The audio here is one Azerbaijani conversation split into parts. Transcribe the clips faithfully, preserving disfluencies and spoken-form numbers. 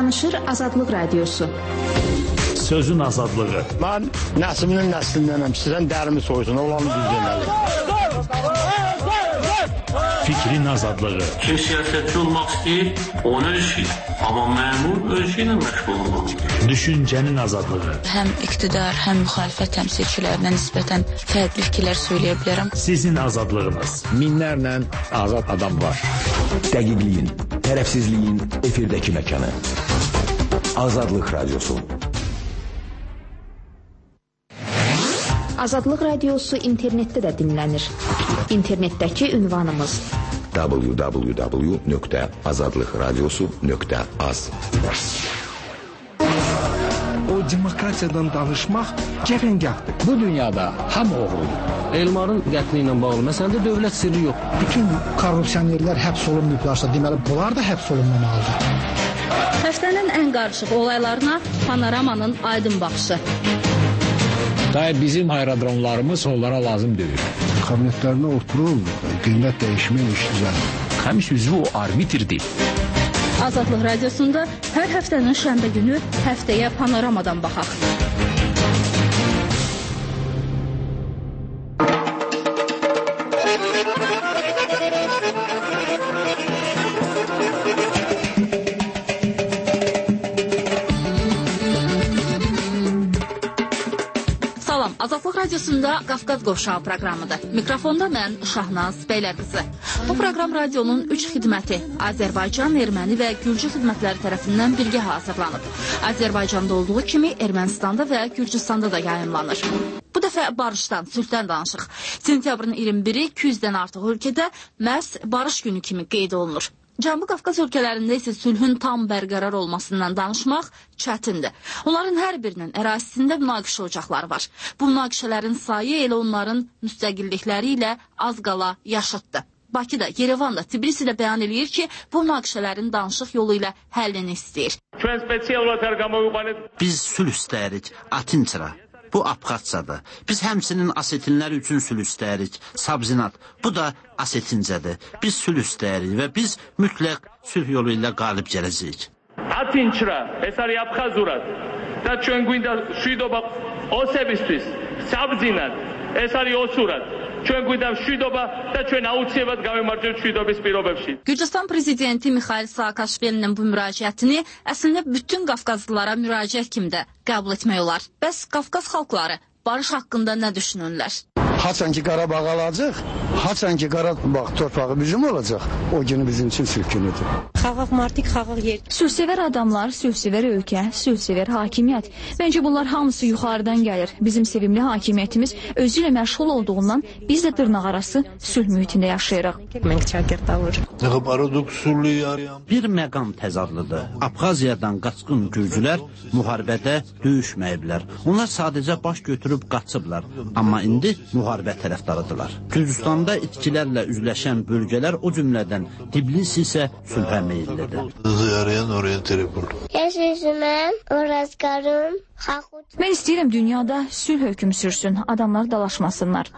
Danışır Azadlıq Radiosu. Sözün azadlığı. Mən nəslinin nəslindən sizdən dərimi soysun, olanı düz deməli. Fikrin azadlığı. Kim siyasetçi olmaq istəyir, onun işi. Amma məmur öz işi ilə məşğul olmaq. Düşüncənin azadlığı. Həm iqtidar, həm müxalifət təmsilçilərinə nisbətən fərqli fikirlər söyləyə bilərəm. Sizin azadlığınız. Minlərlə azad adam var. Dəqiqliyin, tərəfsizliyin efirdəki məkanı. Azadlıq Radiosu. Azadlıq Radiosu internetdə də dinlənir. İnternetdəki ünvanımız w w w nöqtə azadlıq radiosu nöqtə az. O demokratiyadan danışmaq cəfəngahdır. Bu dünyada ham oğrudur. Elmarın qətli ilə bağlı məsələdə dövlət sirri yox. Bütün korrupsionerlər həbs olunmayıblarsa, deməli bunlar da həbs olunmamalıdır. Həftənin ən qarışıq olaylarına Panoramanın aydın baxışı. Dair bizim aerodromlarımız onlara lazım deyil. Kabinetlərində oturur, qiymət dəyişmə işləyir. Həmiş üzvü o arbitrdir. Azadlıq Radiosunda hər həftənin şənbə günü həftəyə Panoramadan baxaq. Azadlıq Radiosunda Qafqaz Qovşağı proqramıdır. Mikrofonda mən Şahnaz Bəylərqızı. Bu proqram radionun üç xidməti Azərbaycan, Erməni və Gürcü xidmətləri tərəfindən birgə hazırlanıb. Azərbaycanda olduğu kimi Ermənistanda və Gürcüstanda da yayımlanır. Bu dəfə barışdan, sülhdən danışıq. Sentyabrın iyirmi biri iki yüzdən artıq ölkədə məhz barış günü kimi qeyd olunur. Cənubi Qafqaz ölkələrində isə sülhün tam bərqərar olmasından danışmaq çətindir. Onların hər birinin ərazisində münaqişə ocaqları var. Bu münaqişələrin sayı elə onların müstəqillikləri ilə az qala yaşıddır. Bakıda, Yerevanda, Tbilisi ilə bəyan eləyir ki, bu münaqişələrin danışıq yolu ilə həllini istəyir. Biz sülh istəyirik, Atinçra. Bu Abxazçadır. Biz həmsinin asetinlər üçün sülh istəyirik. Sabzinat. Bu da asetincədir. Biz sülh istəyirik və biz mütləq sülh yolu ilə qalib gələcəyik. Atinçra, esari Abxazurat. Da ჩვენ გვინდა შვიდობა ოსებისთვის, საბძინად, ეს არის ოსურად. ჩვენ გვინდა შვიდობა და ჩვენ აუცილებლად გავემარჯვებთ შვიდობის პირობებში. Gürcüstan prezidenti Mikhail Saakashvilinin bu müraciətini əslində bütün Qafqazlılara müraciət kimi də qəbul etmək olar. Bəs Qafqaz xalqları barış haqqında nə düşünürlər? Haçan ki Qarabağ alacaq, haçan ki Qarabağ torpağı bizim olacaq, o günü bizim üçün sülh günüdür. Xalq martik, xalq yer. Sülhsevər adamlar, sülhsevər ölkə, sülhsevər hakimiyyət. Məncə bunlar hamısı yuxarıdan gəlir. Bizim sevimli hakimiyyətimiz özü ilə məşğul olduğundan biz də dırnaqarası sülh mühitində yaşayırıq. Bir məqam təzadlıdır. Abxaziyadan qaçqın Gürcülər müharibədə döyüşməyiblər. Onlar sadəcə baş götürüb qaçıblar. Amma indi müharibə tərəfdarıdırlar. Gürcüstanda itkilərlə üzləşən bölgələr o cümlədən Tbilisi isə sülhə meyillidir. Mən istəyirəm dünyada sülh hökm sürsün, adamlar dalaşmasınlar.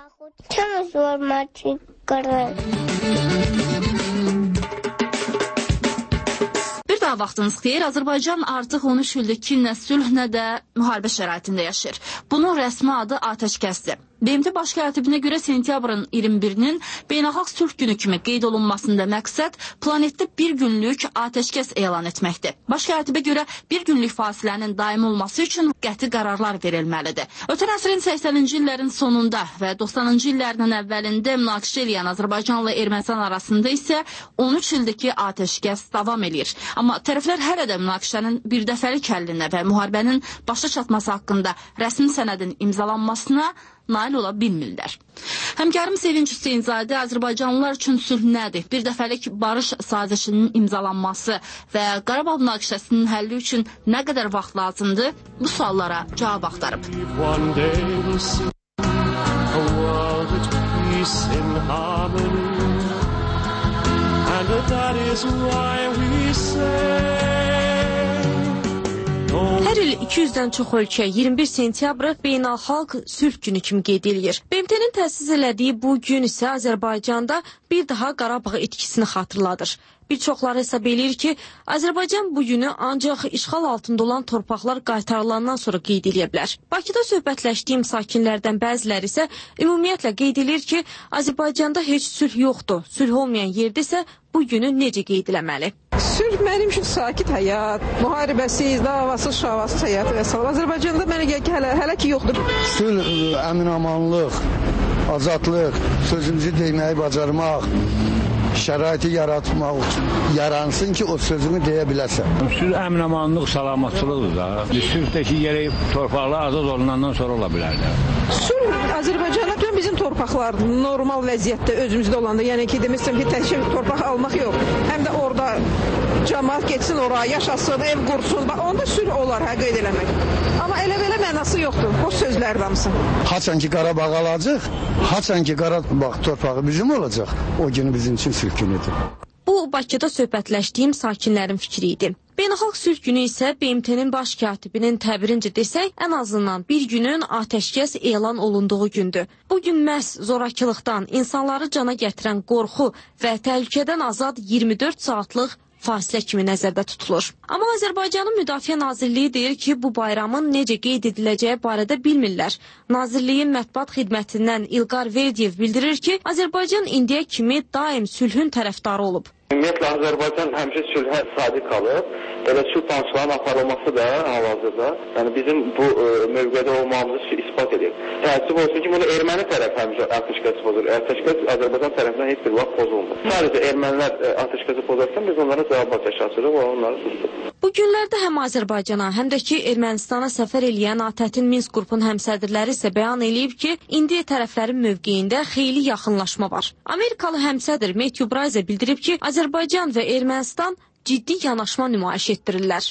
Bir daha vaxtınız xeyir, Azərbaycan artıq on üç ildir ki, nə sülh, nə də müharibə şəraitində yaşayır. Bunun rəsmi adı atəşkəsdir. B M T Baş Katibinə görə sentyabrın iyirmi birinin beynəlxalq sülh günü kimi qeyd olunmasında məqsəd planetdə bir günlük atəşkəs elan etməkdir. Baş Katibə görə bir günlük fasilənin daimi olması üçün qəti qərarlar verilməlidir. Ötən əsrin səksəninci illərin sonunda və doxsanıncı illərin əvvəlində münaqişə eləyən Azərbaycanla Ermənistan arasında isə on üç ildir ki, atəşkəs davam eləyir. Amma tərəflər hələ də münaqişənin bir dəfəlik həllinə və müharibənin başa çatması haqqında rəsmi sənədin imzalanmasına nail ola bilmirlər. Həmkarım Sevinç Hüseynzadə Azərbaycanlılar üçün sülh nədir? Bir dəfəlik barış sazişinin imzalanması və Qarabağ münaqişəsinin həlli üçün nə qədər vaxt lazımdır? Bu suallara cavab axtarıb. Hər il iki yüzdən çox ölkə iyirmi bir sentyabrı beynəlxalq sülh günü kimi qeyd edilir. B M T-nin təsis elədiyi bu gün isə Azərbaycanda bir daha Qarabağ itkisini xatırladır. Bir çoxları hesab eləyir ki, Azərbaycan bu günü ancaq işğal altında olan torpaqlar qaytarılandan sonra qeyd eləyə bilər. Bakıda söhbətləşdiyim sakinlərdən bəziləri isə ümumiyyətlə qeyd edir ki, Azərbaycanda heç sülh yoxdur. Sülh olmayan yerdə isə bu günü necə qeyd eləməli? Sülh mənim üçün sakit həyat, müharibəsiz, davasız, şavasız həyat və s. Azərbaycanda mənə gəlir ki, hələ, hələ ki yoxdur. Sülh, əmin-amanlıq, azadlıq, sözümüzü deyməyi bacarmaq, şəraiti yaratmaq üçün yaransın ki, o sözünü deyə biləsən. Sülh, əmin-amanlıq, salamatçılıqdır da. Sülhdəki yerə torpaqlar azad olunandan sonra ola bilər də. Sülh Azərbaycanda bizim torpaqlar normal vəziyyətdə özümüzdə olanda, yəni ki, demişsəm ki, təkcə torpaq almaq yox, həm də orada cəmaət getsin oraya, yaşasın, ev qursun, onda sülh olar, hə, qeyd eləmək. Amma elə-belə mənası yoxdur, o sözlər damsın. Haçan ki, Qarabağ alacaq, haçan ki, Qarabağ torpağı bizim olacaq, o günü bizim üçün sülh günüdür. Bu, Bakıda söhbətləşdiyim sakinlərin fikri idi. Beynəlxalq sülh günü isə B M T-nin baş katibinin təbirincə desək, ən azından bir günün atəşkəs elan olunduğu gündür. Bu gün məhz zorakılıqdan, insanları cana gətirən qorxu və təhlükədən azad iyirmi dörd saatlıq fasilə kimi nəzərdə tutulur. Amma Azərbaycanın Müdafiə Nazirliyi deyir ki, bu bayramın necə qeyd ediləcəyi barədə bilmirlər. Nazirliyin mətbuat xidmətindən İlqar Verdiyev bildirir ki, Azərbaycan indiyə kimi daim sülhün tərəfdarı olub. Ümumiyyətlə, Azərbaycan həmişə sülhə sadiq qalıb. Elə sülh danışıqlarının aparılması da hal-hazırda, yəni bizim bu e, mövqedə olmamızı ispat edir. Təəssüf olsun ki, bunu erməni tərəf həmişə atəşkəsi pozur. Atəşkəs Azərbaycan tərəfindən heç bir vaxt pozulmur. Sadəcə ermənilər e, atəşkəsi pozarsan, biz onlara cavab atəşə açırıq və onları susduruq. Bu günlərdə həm Azərbaycana, həm də ki Ermənistana səfər eləyən ATƏT-in Minsk qrupun həmsədrləri isə bəyan eləyib ki, indi tərəflərin mövqeyində xeyli yaxınlaşma var. Amerikalı həmsədr Matthew Bryce bildirib ki, Azərbaycan və Ermənistan ciddi yanaşma nümayiş etdirirlər.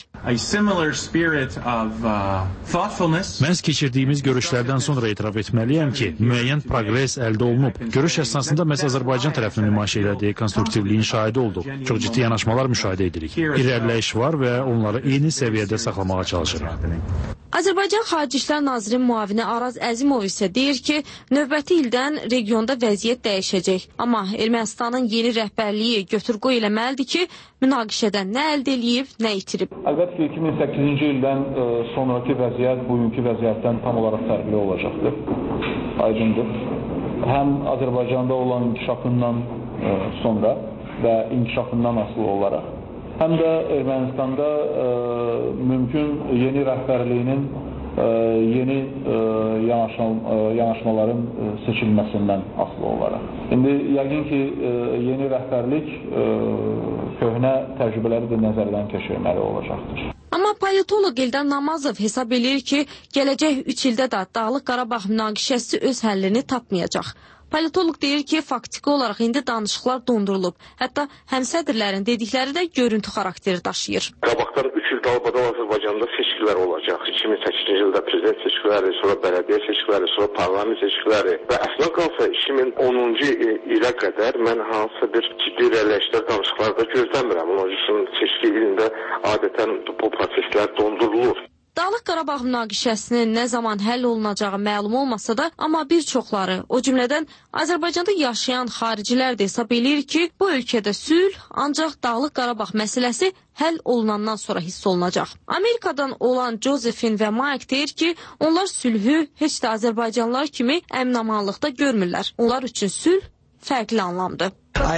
Məhz keçirdiyimiz görüşlərdən sonra etiraf etməliyəm ki, müəyyən proqres əldə olunub. Görüş əsnasında məhz Azərbaycan tərəfinin nümayiş elədiyi konstruktivliyin şahidi olduq. Çox ciddi yanaşmalar müşahidə edirik. İrəliləyiş var və onları eyni səviyyədə saxlamağa çalışırıq. Azərbaycan Xarici İşlər Nazirinin müavini Araz Əzimov isə deyir ki, növbəti ildən regionda vəziyyət dəyişəcək. Amma Ermənistanın yeni rəhbərliyi götür-qoy eləməlidir ki, münaqişədən nə əldə eləyib, nə itirib. Əlbəttə ki, iki min səkkizinci ildən e, sonraki vəziyyət bugünkü vəziyyətdən tam olaraq fərqli olacaqdır. Aydındır. Həm Azərbaycanda olan inkişafından e, sonra və inkişafından asılı olaraq, həm də Ermənistanda e, mümkün yeni rəhbərliyinin e, yeni e, yanaşma, e, yanaşmaların e, seçilməsindən asılı olaraq. İndi yəqin ki, e, yeni rəhbərlik e, köhnə təcrübələri də nəzərdən keçirməli olacaqdır. Amma politolog Eldar Namazov hesab edir ki, gələcək üç ildə də Dağlıq Qarabağ münaqişəsi öz həllini tapmayacaq. Politolog deyir ki, faktiki olaraq indi danışıqlar dondurulub. Hətta həmsədrlərin dedikləri də görüntü xarakteri daşıyır. Qabaqdan üç il qalmadan Azərbaycanda seçkilər olacaq. iki min səkkizinci ildə prezident seçkiləri, sonra bələdiyyə seçkiləri, sonra parlament seçkiləri və əslən qalsa iki min onuncu ilə qədər mən hansısa bir ciddi irəliləyişlər danışıqlarda gözləmirəm. Onun üçün seçki ilində adətən bu proseslər dondurulur. Dağlıq Qarabağ münaqişəsinin nə zaman həll olunacağı məlum olmasa da, amma bir çoxları, o cümlədən Azərbaycanda yaşayan xaricilər də hesab eləyir ki, bu ölkədə sülh ancaq Dağlıq Qarabağ məsələsi həll olunandan sonra hiss olunacaq. Amerikadan olan Josephine və Mike deyir ki, onlar sülhü heç də Azərbaycanlılar kimi əmin-amanlıqda görmürlər. Onlar üçün sülh fərqli anlamdır.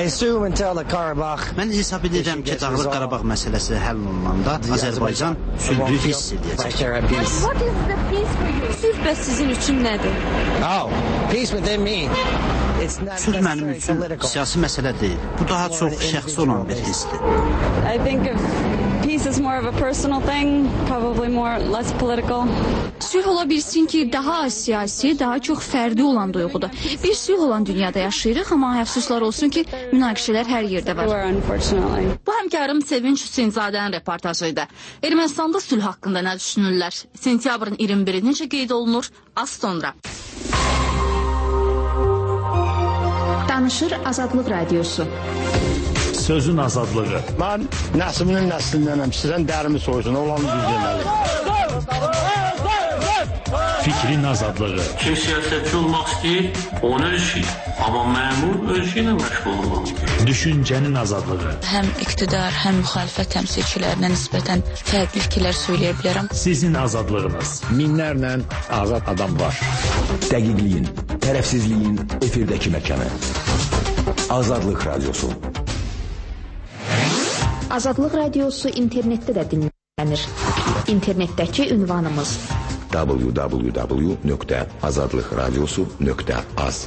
Mən hesab edirəm ki, Dağlıq Qarabağ məsələsi həll olunanda Azərbaycan sülhü hiss edəcək. Sülh bəs sizin üçün nədir? Sülh mənim üçün siyasi məsələ deyil. Bu daha çox şəxsi olan bir hissdir. Peace is more of a personal thing, probably more less political. Sülh ola bilsin ki, daha az siyasi, daha çox fərdi olan duyğudur. Bir sülh olan dünyada yaşayırıq, amma əfsuslar olsun ki, münaqişələr hər yerdə var. Bu həmkarım Sevinç Hüseynzadənin reportajıydı. Ermənistanda sülh haqqında nə düşünürlər? Sentyabrın iyirmi biri necə qeyd olunur? Az sonra. Danışır Azadlıq Radiosu. Sözün azadlığı. Mən nəslinin nəslindənəm. Sizdən dərimi soysun, olanı düz deməli. Fikrin azadlığı. Kim siyasetçi olmaq istəyir, onun işi. Amma məmur öz işi ilə məşğul olmalıdır. Düşüncənin azadlığı. Həm iqtidar, həm müxalifət təmsilçilərinə nisbətən fərqli fikirlər söyləyə bilərəm. Sizin azadlığınız. Minlərlə azad adam var. Dəqiqliyin, tərəfsizliyin efirdəki məkanı. Azadlıq Radyosu. Azadlıq Radyosu internetdə də dinlənir. İnternetdəki ünvanımız w w w nöqtə azadlıq radyosu nöqtə az.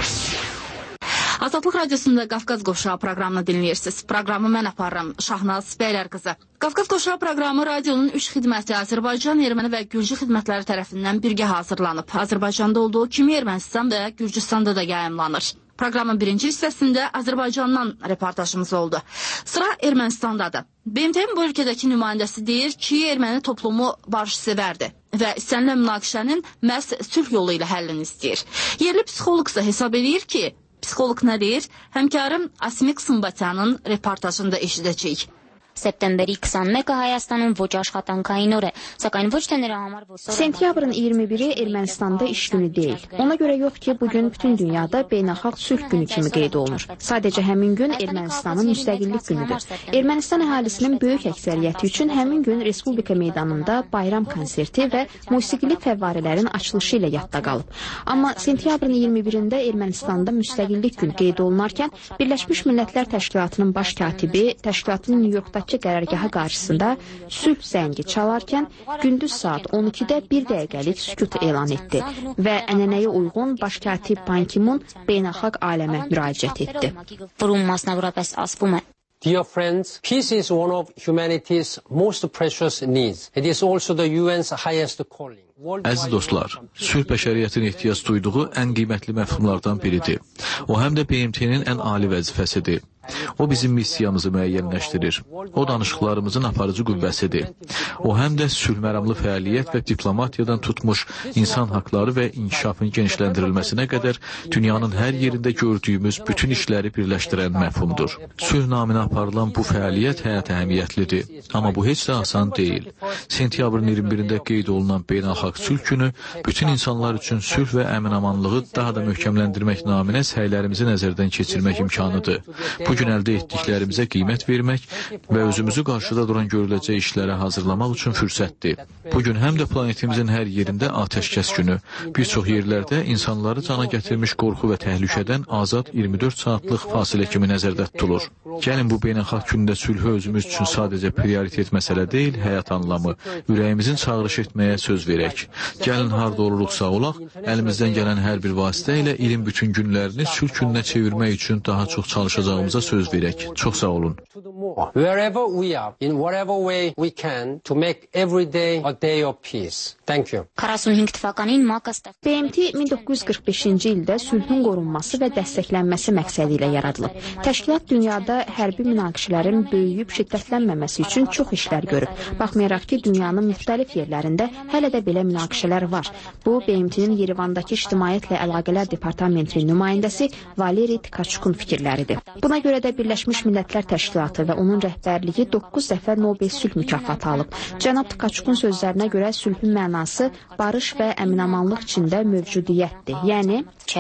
Azadlıq Radiosunda Qafqaz Qoşağı proqramını dinləyirsiniz. Proqramı mən aparıram, Şahnaz Bəylər qızı. Qafqaz Qoşağı proqramı radionun üç xidməti Azərbaycan, Erməni və Gürcü xidmətləri tərəfindən birgə hazırlanıb. Azərbaycanda olduğu kimi Ermənistan və Gürcüstanda da yayımlanır. Proqramın birinci hissəsində Azərbaycandan reportajımız oldu. Sıra Ermənistandadır. B M T-nin bu ölkədəki nümayəndəsi deyir ki, erməni toplumu barışsevərdir və istənilən münaqişənin məhz sülh yolu ilə həllini istəyir. Yerli psixoloq isə hesab edir ki, psixoloq nə deyir? Həmkarım Asmik Sımbatyanın reportajında eşidəcəyik. Սեպտեմբերի քսանմեկը Հայաստանում ոչ աշխատանքային օր է, sակայն ոչ թե նրա համար որ Sentyabrın iyirmi biri Ermənistanda iş günü deyil. Ona görə yox ki, bugün bütün dünyada beynəlxalq sülh günü kimi qeyd olunur. Sadəcə həmin gün Ermənistanın müstəqillik günüdür. Ermənistan əhalisinin böyük əksəriyyəti üçün həmin gün Respublika meydanında bayram konserti və musiqili fəvvarələrin açılışı ilə yadda qalıb. Amma sentyabrın iyirmi birində Ermənistanda müstəqillik günü qeyd olunarkən Birləşmiş Millətlər Təşkilatının baş katibi təşkilatın New Yorkda qərargahı qarşısında sülh zəngi çalarkən gündüz saat on ikidə bir dəqiqəlik sükut elan etdi və ənənəyə uyğun baş katib Ban Ki-moon beynəlxalq aləmə müraciət etdi. Որում մասնավորապես ասվում է Dear friends, peace is one of humanity's most precious needs. It is also the U N's highest calling. Əziz dostlar, sülh bəşəriyyətin ehtiyac duyduğu ən qiymətli məfhumlardan biridir. O həm də B M T-nin ən ali vəzifəsidir. O bizim missiyamızı müəyyənləşdirir. O danışıqlarımızın aparıcı qüvvəsidir. O həm də sülhməramlı fəaliyyət və diplomatiyadan tutmuş insan haqları və inkişafın genişləndirilməsinə qədər dünyanın hər yerində gördüyümüz bütün işləri birləşdirən məfhumdur. Sülh naminə aparılan bu fəaliyyət həyat əhəmiyyətlidir. Amma bu heç də asan deyil. Sentyabrın iyirmi birində qeyd olunan beynəlxalq sülh günü bütün insanlar üçün sülh və əmin-amanlığı daha da möhkəmləndirmək naminə səylərimizi nəzərdən keçirmək imkanıdır. Bu gün əldə etdiklərimizə qiymət vermək və özümüzü qarşıda duran görüləcək işlərə hazırlamaq üçün fürsətdir. Bugün həm də planetimizin hər yerində atəşkəs günü, bir çox yerlərdə insanları cana gətirmiş qorxu və təhlükədən azad iyirmi dörd saatlıq fasilə kimi nəzərdə tutulur. Gəlin bu beynəlxalq gündə sülhü özümüz üçün sadəcə prioritet məsələ deyil, həyat anlamı, ürəyimizin çağırış etməyə söz verək. Gəlin harda oluruqsa olaq, əlimizdən gələn hər bir vasitə ilə ilin bütün günlərini sülh gününə çevirmək üçün daha çox çalışacağımıza söz verək. Çox sağ olun. Wherever we are, in whatever way we can to make every day a day of peace. Thank you. քառասունհինգ թվականին ՄԱԿ-ը B M T min doqquz yüz qırx beşinci ildə sülhün qorunması və dəstəklənməsi məqsədi ilə yaradılıb. Təşkilat dünyada hərbi münaqişələrin böyüyüb şiddətlənməməsi üçün çox işlər görüb. Baxmayaraq ki, dünyanın müxtəlif yerlərində hələ də belə münaqişələr var. Bu, B M T-nin Yerevandakı İctimaiyyətlə Əlaqələr Departamentinin nümayəndəsi Valeri Tkachukun fikirləridir. Buna görə də Birləşmiş Millətlər Təşkilatı və onun rəhbərliyi doqquz dəfə Nobel sülh mükafatı alıb. Cənab Tkachukun sözlərinə görə sülhün mənası barış və əmin-amanlıq içində mövcudiyyətdir. Yəni,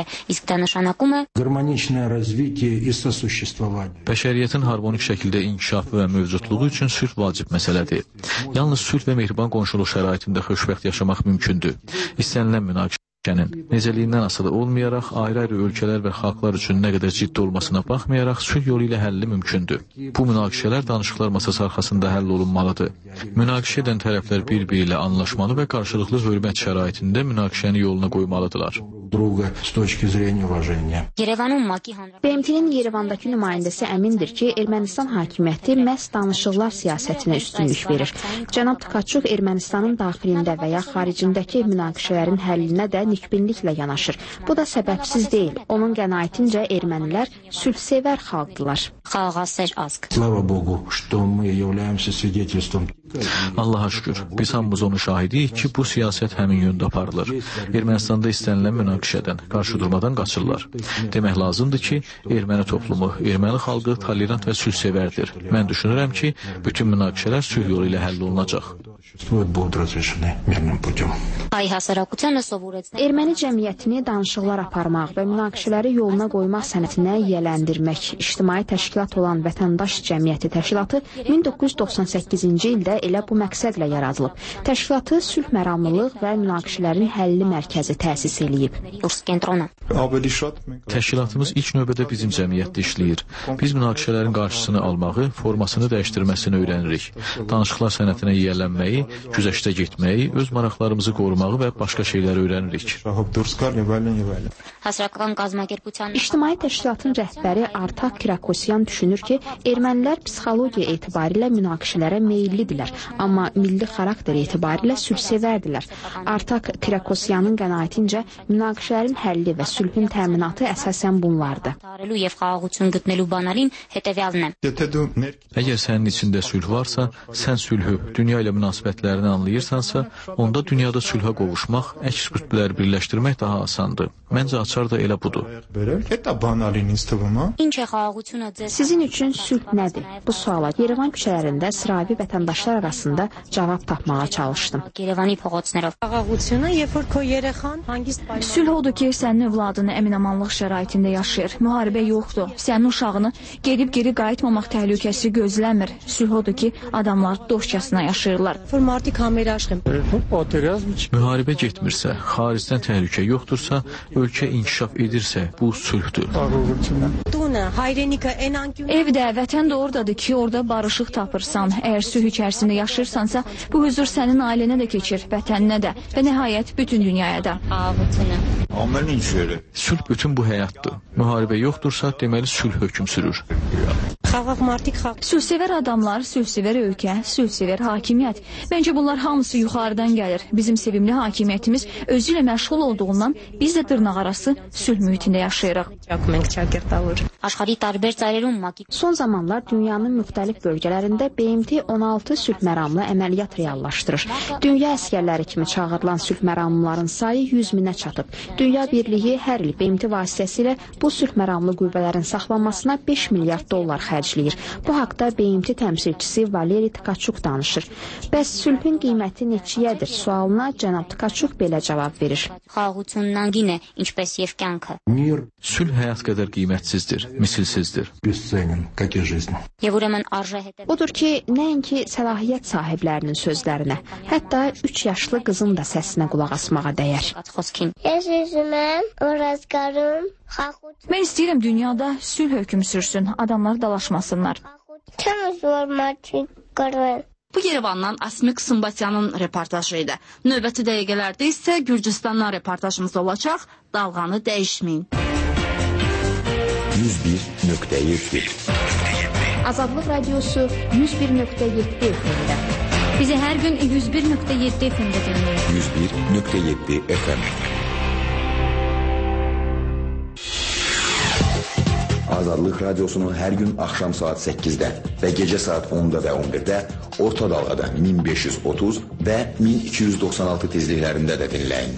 bəşəriyyətin harmonik şəkildə inkişafı və mövcudluğu üçün sülh vacib məsələdir. Yalnız sülh və mehriban qonşuluq şəraitində xoşbəxt yaşamaq mümkündür. İstənilən münaqişənin necəliyindən asılı olmayaraq, ayrı-ayrı ölkələr və xalqlar üçün nə qədər ciddi olmasına baxmayaraq, sülh yolu ilə həlli mümkündür. Bu münaqişələr danışıqlar masası arxasında həll olunmalıdır. Münaqişə edən tərəflər bir-biri ilə anlaşmalı və qarşılıqlı hörmət şəraitində münaqişəni yoluna qoymalıdırlar. B M T-nin Yerevandakı nümayəndəsi əmindir ki, Ermənistan hakimiyyəti məhz danışıqlar siyasətinə üstünlük verir. Cənab Tkachuk Ermənistanın daxilində və ya xaricindəki münaqişələrin həllinə də nikbinliklə yanaşır. Bu da səbəbsiz deyil. Onun qənaətincə ermənilər sülhsevər xalqdılar. Allaha şükür, biz hamımız onu şahidiyik ki, bu siyasət həmin yöndə aparılır. Ermənistanda istənilən münaqişədən, qarşı durmadan qaçırlar. Demək lazımdır ki, erməni toplumu, erməni xalqı tolerant və sülhsevərdir. Mən düşünürəm ki, bütün münaqişələr sülh yolu ilə həll olunacaq. Հայ հասարակությանը սովորեցնել Erməni cəmiyyətini danışıqlar aparmaq və münaqişələri yoluna qoymaq sənətinə yiyələndirmək ictimai təşkilat olan Vətəndaş Cəmiyyəti Təşkilatı min doqquz yüz doxsan səkkizinci ildə elə bu məqsədlə yaradılıb. Təşkilatı sülh məramlılıq və münaqişələrin həlli mərkəzi təsis eləyib. Təşkilatımız ilk növbədə bizim cəmiyyətdə işləyir. Biz münaqişələrin qarşısını almağı, formasını dəyişdirməsini öyrənirik. Danışıqlar sənətinə yiyələnməyi, güzəştə getməyi, öz maraqlarımızı qorumağı və başqa şeyləri öyrənirik. İctimai təşkilatın rəhbəri Artak Kirakosyan düşünür ki, ermənilər psixologiya etibarilə münaqişələrə meyillidirlər, amma milli xarakter etibarilə sülhsevərdirlər. Artak Kirakosyanın qənaətincə münaqişələrin həlli və sülhün təminatı əsasən bunlardır. Əgər sənin içində sülh varsa, sən sülhü, dünya ilə münasibətlərini anlayırsansa, onda dünyada sülhə qovuşmaq, əks qütbləri birləşdirmək daha asandır. Məncə açar da elə budur. Sizin üçün sülh nədir? Bu suala Yerevan küçələrində sıravi vətəndaşlar arasında cavab tapmağa çalışdım. Sülh odur ki, sənin övladını əminamanlıq şəraitində yaşayır. Müharibə yoxdur. Sənin uşağını gedib geri qayıtmamaq təhlükəsi gözləmir. Sülh odur ki, adamlar dostcasına yaşayırlar. Müharibə getmirsə, xaricdən təhlükə yoxdursa, ölkə inkişaf edirsə, bu sülhdür. Evdə, vətən də oradadır ki, orada barışıq tapırsan. Əgər sülh içərisində yaşayırsansa, bu huzur sənin ailənə də keçir, vətəninə də və nəhayət bütün dünyaya da. Sülh bütün bu həyatdır. Müharibə yoxdursa, deməli sülh hökm sürür. Sülhsevər adamlar, sülhsevər ölkə, sülhsevər hakimiyyət. Məncə bunlar hamısı yuxarıdan gəlir. Bizim sevimli hakimiyyətimiz özü ilə məşğul olduğundan biz də dırnaqarası sülh mühitində yaşayırıq. Son zamanlar dünyanın müxtəlif bölgələrində B M T on altı sülh məramlı əməliyyat reallaşdırır. Dünya əskərləri kimi çağırılan sülh məramlıların sayı yüz minə çatıb. Dünya Birliyi hər il B M T vasitəsilə bu sülh məramlı qüvvələrin saxlanmasına beş milyard dollar xərcləyir. Bu haqda B M T təmsilçisi Valeri Tkaçuk danışır. Bəs sülhün qiyməti neçəyədir sualına cənab Tkaçuk belə cavab verir. Sülh həyat qədər qiymətsizdir, misilsizdir. Odur ki, nəinki səlahiyyət sahiblərinin sözlərinə, hətta üç yaşlı qızın da səsinə qulaq asmağa dəyər. Mən istəyirəm dünyada sülh hökm sürsün, adamlar dalaşmasınlar. Bu Yerevandan Asmik Sımbatyanın reportajı idi. Növbəti dəqiqələrdə isə Gürcüstandan reportajımız olacaq. Dalğanı dəyişməyin. yüz bir nöqtə yeddi Azadlıq Radiosu yüz bir nöqtə yeddi F M-də. Bizi hər gün yüz bir nöqtə yeddi F M-də dinləyin. yüz bir nöqtə yeddi F M. Azadlıq Radiosunu hər gün axşam saat səkkizdə və gecə saat onda və on birdə orta dalğada min beş yüz otuz və min iki yüz doxsan altı tezliklərində də dinləyin.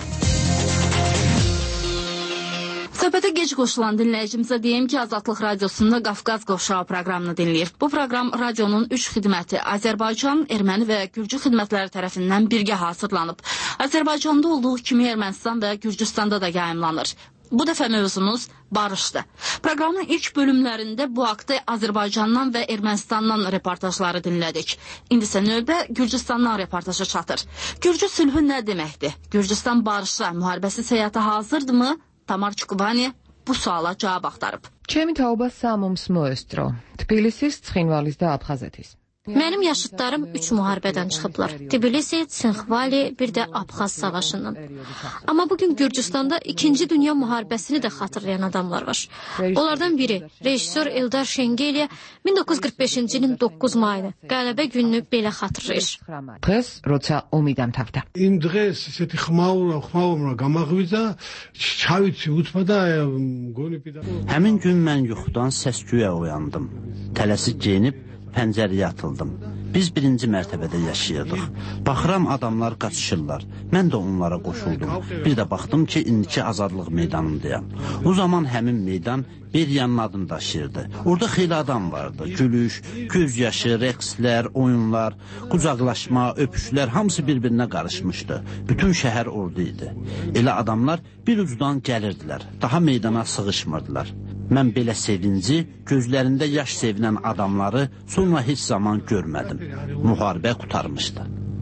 Söhbətə gec qoşulan dinləyicimizə deyim ki, Azadlıq Radiosunda Qafqaz Qovşağı proqramını dinləyir. Bu proqram radionun üç xidməti Azərbaycan, Erməni və Gürcü xidmətləri tərəfindən birgə hazırlanıb. Azərbaycanda olduğu kimi Ermənistan və Gürcüstanda da yayımlanır. Bu dəfə mövzumuz barışdır. Proqramın ilk bölümlərində bu haqda Azərbaycandan və Ermənistandan reportajları dinlədik. İndi isə növbə Gürcüstandan reportaja çatır. Gürcü sülhü nə deməkdir? Gürcüstan barışa, müharibəsi həyata hazırdırmı? Tamar Çukubani bu suala cavab axtarıb. Ჩემი თაობა სამომს მოესწრო. თბილისის, ცხინვალის და აფხაზეთის. Mənim yaşıtlarım üç müharibədən çıxıblar. Tbilisi, Çinxvali, bir də Abxaz savaşından. Amma bugün Gürcüstanda ikinci Dünya müharibəsini də xatırlayan adamlar var. Onlardan biri rejissor Eldar Şengeliya min doqquz yüz qırx beşinci ilin doqquz mayını qələbə gününü belə xatırlayır. დღეს როცა ომი დამთავრდა. იმ დღეს ისეთი ხმაურა, ხმაურა გამაღვიძა, ჩავიცი უთმა და მგონი პიდა. Həmin gün mən yuxudan səs-küyə oyandım. Tələsik geyinib pəncərəyə atıldım. Biz birinci mərtəbədə yaşayırdıq. Baxıram, adamlar qaçışırlar. Mən də onlara qoşuldum. Bir də baxdım ki, indiki azadlıq meydanındayam. O zaman həmin meydan Beriyanın adını daşıyırdı. Orada xeyli adam vardı. Gülüş, göz yaşı, rəqslər, oyunlar, qucaqlaşma, öpüşlər hamısı bir-birinə qarışmışdı. Bütün şəhər orada idi. Elə adamlar bir ucudan gəlirdilər. Daha meydana sığışmırdılar. Mən belə sevinci, gözlərində yaş sevinən adamları sonra heç zaman görmədim. Müharibə qurtarmışdı.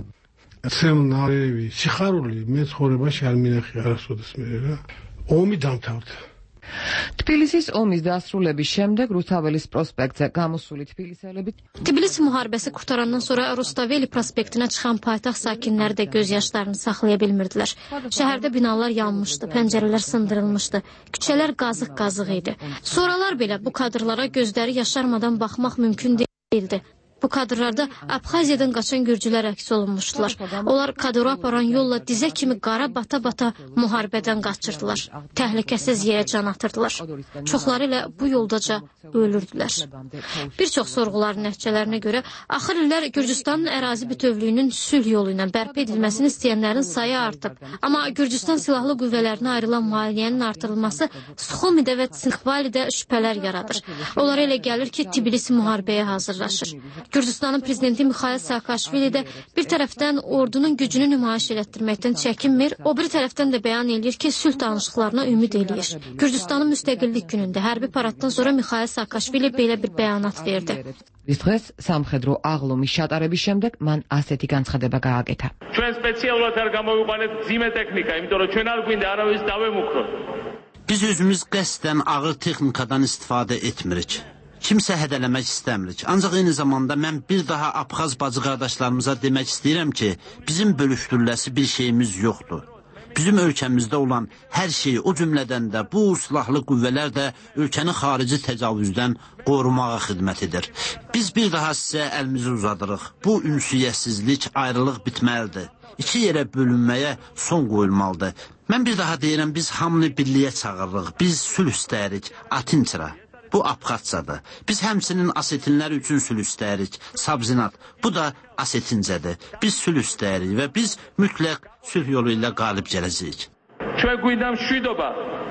თბილისის ომის დასრულების შემდეგ რუსთაველის პროსპექტზე გამოსული თბილისელები Tbilisi müharibəsi qurtarandan sonra Rustaveli prospektinə çıxan paytaxt sakinləri də göz yaşlarını saxlaya bilmirdilər. Şəhərdə binalar yanmışdı, pəncərələr sındırılmışdı, küçələr qazıq-qazıq idi. Sonralar belə bu kadrlara gözləri yaşarmadan baxmaq mümkün değildi. Bu kadrlarda Abxaziyadan qaçan gürcülər əks olunmuşdular. Onlar kadro aparan yolla dizə kimi qara bata-bata müharibədən qaçırdılar. Təhlükəsiz yerə can atırdılar. Çoxları ilə bu yoldaca ölürdülər. Bir çox sorğuların nəticələrinə görə axır illər Gürcüstanın ərazi bütövlüyünün sülh yolu ilə bərpa edilməsini istəyənlərin sayı artıb. Amma Gürcüstan silahlı qüvvələrinə ayrılan maliyyənin artırılması Suxumidə və Tsinxvalidə şübhələr yaradır. Onlara elə gəlir ki, Tbilisi müharibəyə hazırlaşır. Gürcüstanın prezidenti Mikhail Saakashvili də bir tərəfdən ordunun gücünü nümayiş elətdirməkdən çəkinmir, o bir tərəfdən də bəyan edir ki, sülh danışıqlarına ümid eləyir. Gürcüstanın müstəqillik günündə hərbi paraddan sonra Mikhail Saakashvili belə bir bəyanat verdi. ის დღეს სამხედრო აღლუმის ჩატარების შემდეგ მან ასეთი განცხადება გააკეთა. ჩვენ სპეციალურად არ გამოვიყვანეთ ძიმე ტექნიკა, იმიტომ რომ ჩვენ არ გვინდა არავის დავემუქროთ. Biz özümüz qəsdən ağır texnikadan istifadə etmirik. Kimsə hədələmək istəmirik. Ancaq eyni zamanda mən bir daha Abxaz bacı qardaşlarımıza demək istəyirəm ki, bizim bölüşdürüləsi bir şeyimiz yoxdur. Bizim ölkəmizdə olan hər şey, o cümlədən də bu silahlı qüvvələr də ölkəni xarici təcavüzdən qorumağa xidmət edir. Biz bir daha sizə əlimizi uzadırıq. Bu ünsiyyətsizlik, ayrılıq bitməlidir. İki yerə bölünməyə son qoyulmalıdır. Mən bir daha deyirəm, biz hamını birliyə çağırırıq. Biz sülh istəyirik, Atinçira. Bu Abxazcadır. Biz həmçinin asetinlər üçün sülh istəyirik. Sabzinat. Bu da asetincədir. Biz sülh istəyirik və biz mütləq sülh yolu ilə qalib gələcəyik. ჩვენ გვინდა მშვიდობა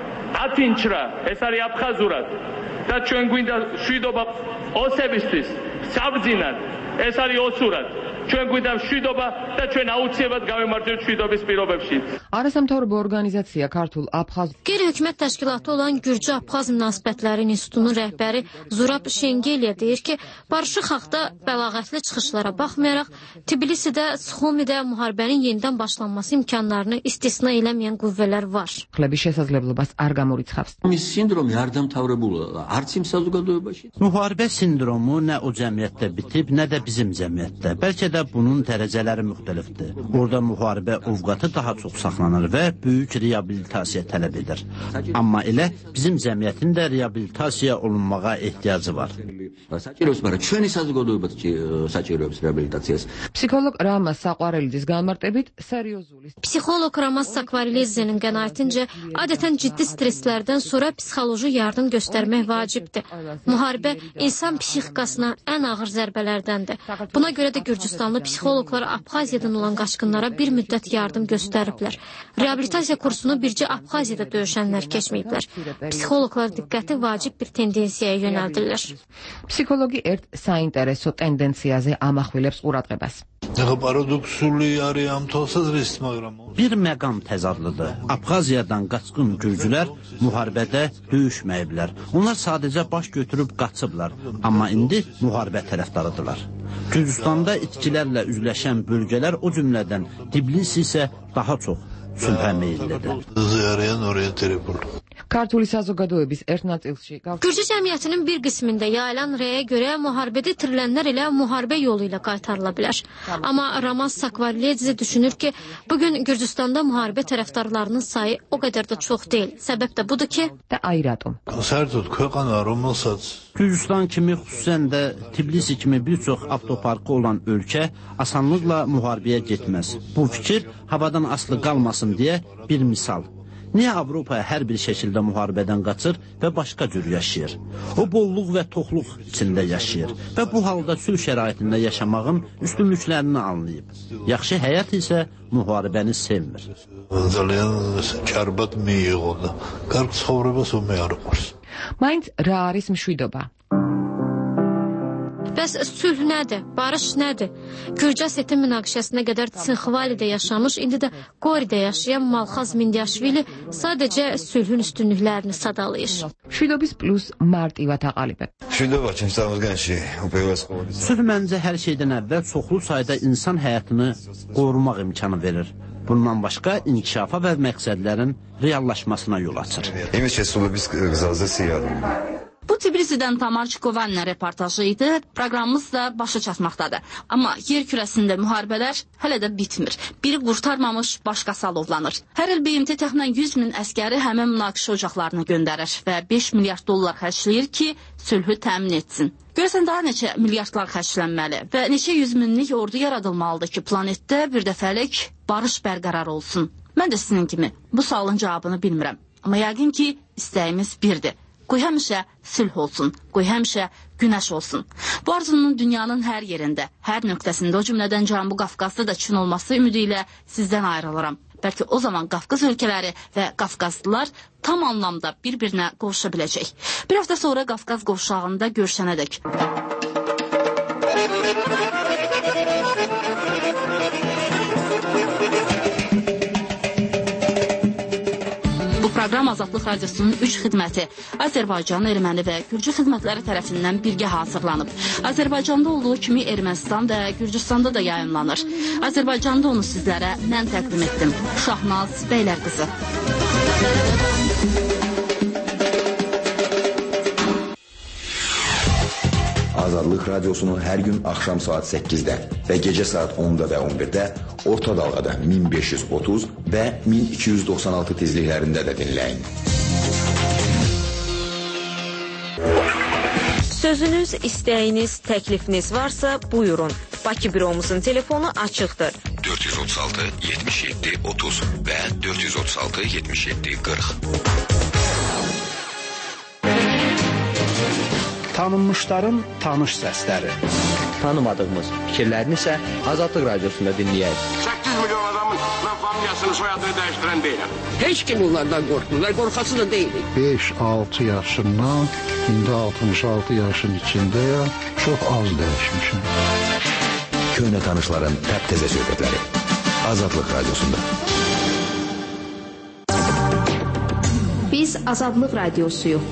ათინჩრა, ეს არის აფხაზურად და ჩვენ გვინდა მშვიდობა ოსებისთვის, საბძინად, ეს არის ოსურად. ჩვენ გვინდა მშვიდობა და ჩვენ აუცილებლად გავემართოთ მშვიდობის პირობებში. არასამთავრობო ორგანიზაცია ქართულ აფხaz Qeyri-hökumət təşkilatı olan Gürcü-Abxaz münasibətləri institutunun rəhbəri Zurab Şengeliya deyir ki, barışıq haqda bəlağətli çıxışlara baxmayaraq, Tbilisidə, Suxumidə müharibənin yenidən başlanması imkanlarını istisna eləməyən qüvvələr var. ხლების შესაძლებლობას არ გამორიცხავს. მის სინდრომი არ დამთავრებულა არც იმ საზოგადოებაში. Müharibə sindromu nə o cəmiyyətdə bitib, nə də bizim cəmiyyətdə. Bəlkə də bunun dərəcələri müxtəlifdir. Orada müharibə ovqatı daha çox saxlanır və böyük reabilitasiya tələb edir. Amma elə bizim cəmiyyətin də reabilitasiya olunmağa ehtiyacı var. Psixoloq Ramas Saqvarelidzes განმარტებით სერიოზული Psixoloq Ramas Saqvarelidzenin qənaətincə adətən ciddi stresslərdən sonra psixoloji yardım göstərmək vacibdir. Müharibə insan psixikasına ən ağır zərbələrdəndir. Buna görə də Gürcüstanlı psixoloqlar Abxaziyadan olan qaçqınlara bir müddət yardım göstəriblər. Reabilitasiya kursunu bircə Abxaziyada döyüşənlər keçməyiblər. Psixoloqlar diqqəti vacib bir tendensiyaya yönəldirlər. Psixologi ერთ საინტერესო ტენდენციაზე ამახვილებს ყურადღებას. Bir məqam təzadlıdır. Abxaziyadan qaçqın gürcülər müharibədə döyüşməyiblər. Onlar sadəcə baş götürüb qaçıblar. Amma indi müharibə tərəfdarıdırlar. Gürcüstanda itkilərlə üzləşən bölgələr, o cümlədən Tbilisi isə daha çox sülhə meyillidir. Kartuli საზოგადოების ერთ ნაწილში Gürcü cəmiyyətinin bir qismində yayılan rəyə görə müharibədə itirilənlər ilə müharibə yolu ilə qaytarıla bilər. Amma Ramas Saqvarelidze düşünür ki, bugün Gürcüstanda müharibə tərəfdarlarının sayı o qədər də çox deyil. Səbəb də budur ki, და აი რატომ. Gürcüstan kimi, xüsusən də Tbilisi kimi bir çox avtoparkı olan ölkə asanlıqla müharibəyə getməz. Bu fikir havadan asılı qalmasın deyə bir misal. Niyə Avropaya hər bir şəkildə müharibədən qaçır və başqa cür yaşayır? O bolluq və toxluq içində yaşayır və bu halda sülh şəraitində yaşamağın üstünlüklərini anlayıb. Yaxşı həyat isə müharibəni sevmir. Maint რა არის მშვიდობა? Bəs sülh nədir? Barış nədir? Gürcə Setin münaqişəsinə qədər Tsinxvalidə yaşamış, indi də Qoridə yaşayan Malxaz Mindiaşvili sadəcə sülhün üstünlüklərini sadalayır. მშვიდობის plus მარტივად აყალიბებ. Sülh məncə hər şeydən əvvəl çoxlu sayda insan həyatını qorumaq imkanı verir. Bundan başqa inkişafa və məqsədlərin reallaşmasına yol açır. Bu Tbilisi'dən Tamar Çikovanla reportajı idi. Proqramımız da başa çatmaqdadır. Amma yer kürəsində müharibələr hələ də bitmir. Biri qurtarmamış, başqası alovlanır. Hər il B M T təxminən yüz min əskəri həmin münaqişə ocaqlarına göndərir və beş milyard dollar xərcləyir ki, sülhü təmin etsin. Görəsən daha neçə milyardlar xərclənməli və neçə yüz minlik ordu yaradılmalıdır ki, planetdə bir dəfəlik barış bərqərar olsun. Mən də sizin kimi bu sualın cavabını bilmirəm. Amma yəqin ki, istəyimiz birdir. Qoy həmişə sülh olsun, qoy həmişə günəş olsun. Bu arzunun dünyanın hər yerində, hər nöqtəsində, o cümlədən Cənubi Qafqazda da Çin olması ümidi ilə sizdən ayrılıram. Bəlkə o zaman Qafqaz ölkələri və Qafqazlılar tam anlamda bir-birinə qovuşa biləcək. Bir həftə sonra Qafqaz qovşağında görüşənədək. Proqram Azadlıq Radiosunun üç xidməti Azərbaycan, Erməni və Gürcü xidmətləri tərəfindən birgə hazırlanıb. Azərbaycanda olduğu kimi Ermənistan və Gürcüstanda da yayımlanır. Azərbaycanda onu sizlərə mən təqdim etdim. Şahnaz Beylərqızı. Azadlıq Radiosunu hər gün axşam saat səkkizdə və gecə saat onda və on birdə orta dalğada min beş yüz otuz və min iki yüz doxsan altı tezliklərində də dinləyin. Sözünüz, istəyiniz, təklifiniz varsa buyurun. Bakı büromuzun telefonu açıqdır. dörd yüz otuz altı yetmiş yeddi otuz və dörd yüz otuz altı yetmiş yeddi qırx. Tanınmışların tanış səsləri. Tanımadığımız fikirlərini isə Azadlıq Radiosunda dinləyək. səkkiz milyon adamın mən familiyasını, soyadını dəyişdirən deyiləm. Heç kim onlardan qorxmurlar, qorxası da deyilik. beş altı yaşından, indi altmış altı yaşın içindəyəm, çox az dəyişmişim. Köhnə tanışların təp-təzə söhbətləri. Azadlıq Radiosunda. Biz Azadlıq Radiosuyuq.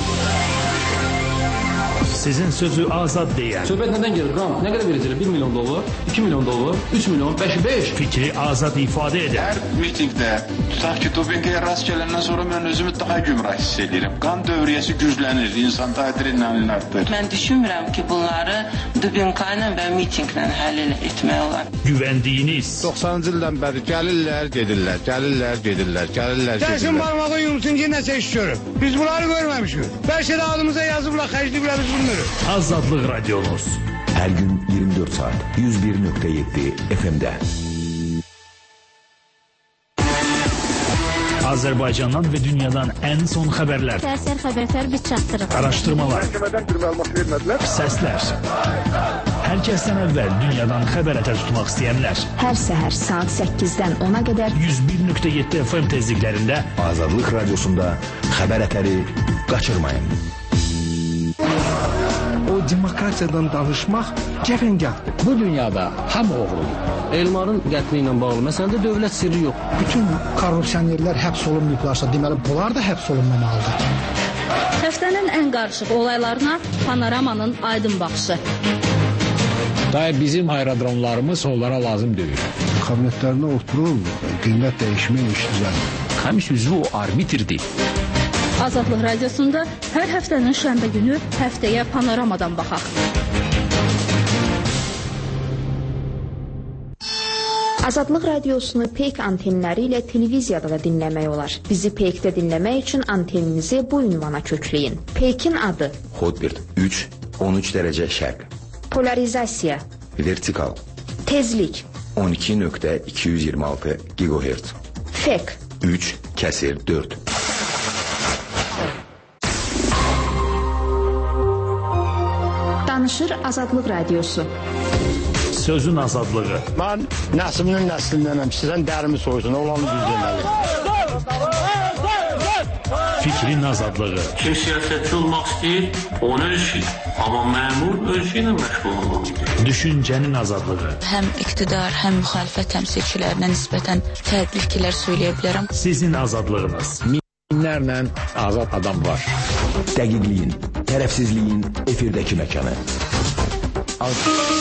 Sizin sözü azad deyən. Söhbət nədən gelir? Ram, nə qədər verəcəklər? bir milyon dollar, iki milyon dollar, üç milyon, beş, beş. Fikri azad ifadə edən. Hər mitingdə, tutaq ki, dopinqaya rast gələndən sonra mən özümü daha gümrah hiss edirəm. Qan dövriyyəsi güclənir, insanda adrenalin artır. Mən düşünmürəm ki, bunları dopinqayla və mitinglə həll etmək olar. Güvəndiyiniz. doxsanıncı ildən bəri gəlirlər, gedirlər, gəlirlər, gedirlər, gəlirlər, gedirlər. Dəsin barmağı yumsun ki, nəsə iş görür. Biz bunları görməmişik. Bəlkə də adımıza yazıblar, xərcliyiblər, biz bilmirik. Azadlıq Radiomuz. Hər gün iyirmi dörd saat yüz bir nöqtə yeddi F M-də. Azərbaycandan və dünyadan ən son xəbərlər. Səhər xəbərlər biz çatdırırıq. Araşdırmalar. Məhkəmədən bir məlumat vermədilər. Səslər. Hər kəsdən əvvəl dünyadan xəbər ətər tutmaq istəyənlər. Hər səhər saat səkkizdən ona qədər yüz bir nöqtə yeddi F M tezliklərində Azadlıq Radiosunda xəbər ətəri qaçırmayın. O demokratiyadan danışmaq cəfəngahdır. Bu dünyada hamı oğrudur. Elmarın qətli ilə bağlı məsələdə dövlət sirri yox. Bütün korrupsionerlər həbs olunmayıblarsa, deməli bunlar da həbs olunmamalıdır. Həftənin ən qarışıq olaylarına Panoramanın aydın baxışı. Daha bizim aerodromlarımız onlara lazım deyil. Kabinetlərində oturur, qiymət dəyişmək işləyir. Komis üzvü o arbitrdir. Azadlıq Radiosunda hər həftənin şənbə günü həftəyə Panoramadan baxaq. Azadlıq Radiosunu Peyk antenləri ilə televiziyada da dinləmək olar. Bizi Peykdə dinləmək üçün anteninizi bu ünvana kökləyin. Peykin adı Hotbird üç on üç dərəcə şərq. Polarizasiya. Vertikal. Tezlik. on iki nöqtə iki yüz iyirmi altı gigahertz. Fek. üç kəsir dörd. Danışır Azadlıq Radiosu. Sözün azadlığı. Mən nəslinin nəslindənəm. Sizdən dərimi soyusun, olanı düz deməli. Fikrin azadlığı. Kim siyasətçi olmaq istəyir, onu ölçür. Amma məmur ölçü ilə məşğul olmalıdır. Düşüncənin azadlığı. Həm iqtidar, həm müxalifət təmsilçilərinə nisbətən fərqli fikirlər söyləyə bilərəm. Sizin azadlığınız. Minlərlə azad adam var. Dəqiqliyin, tərəfsizliyin efirdəki məkanı.